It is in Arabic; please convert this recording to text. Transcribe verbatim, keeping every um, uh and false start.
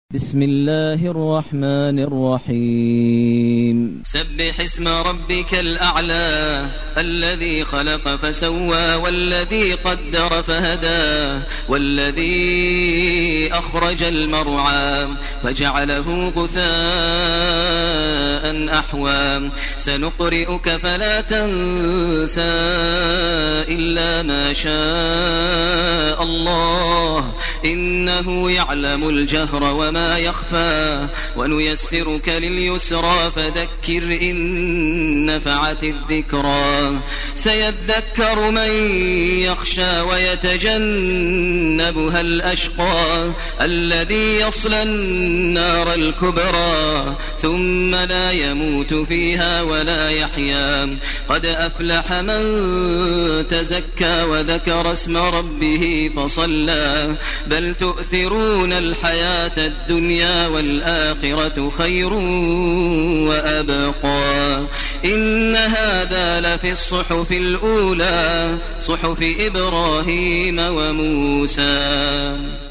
بسم الله الرحمن الرحيم. سبح اسم ربك الأعلى الذي خلق فسوى والذي قدر فهدى والذي أخرج المرعى فجعله غثاء أحوى سنقرئك فلا تنسى إلا ما شاء الله إنه يعلم الجهر وما ما يخفى ونيسرك لليسرى فذكر إن نفعت الذكرى سيذكر من يخشى ويتجنبها الأشقى الذي يصلى النار الكبرى ثم لا يموت فيها ولا يحيا قد أفلح من تزكى وذكر اسم ربه فصلى بل تؤثرون الحياة الدنيا الدنيا والآخرة خير وأبقى إن هذا لفي الصحف الأولى صحف إبراهيم وموسى.